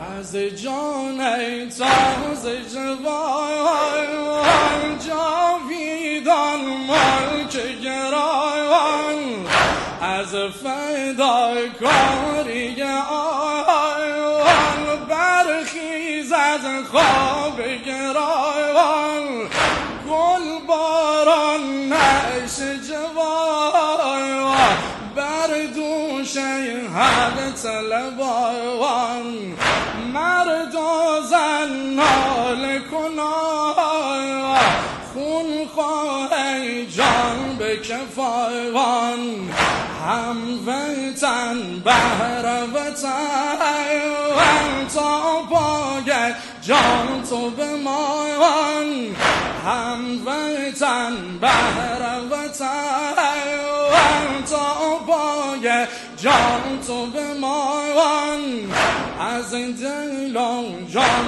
از جان تازه جوان جاویدان ملک گران از فداکاری آن برخیز از خواب گران گل باران نعش جوان بر دوشه حد طلبان مرد و زن ناله کنان خون خواه جان به کفایان هم وطن بهر وطن تا پای جان تو بمان هم وطن بهر وطن تا پای جان تو بمان از دل و جان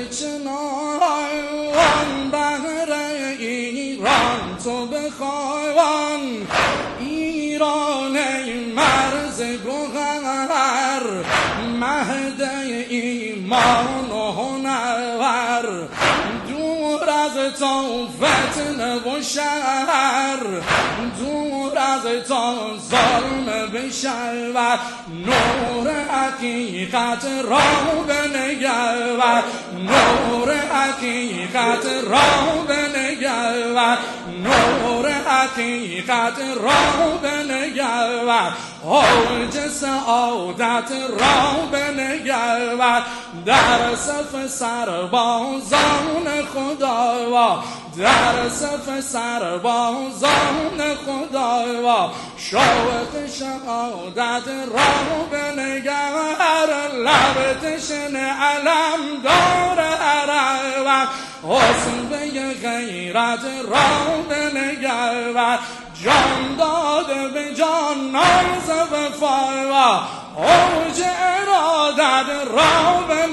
بچنان بهر ایران تو بخوان ایران مرز گوهر مهد ایمان و هنر دور از تو فتنه و شر دور از تو ظلم بشود نور حقیقت را بنگر نور حقیقت را بنگر نور حقیقت را بنگر اوج سعادت را بنگر در صف سربازان خدا در صف سربازان خدا شوق شهادت را بنگر لب تشنه علم دار عرب حسن غیرت را بنگر جان داده به جانان ز وفا اوج ارادت را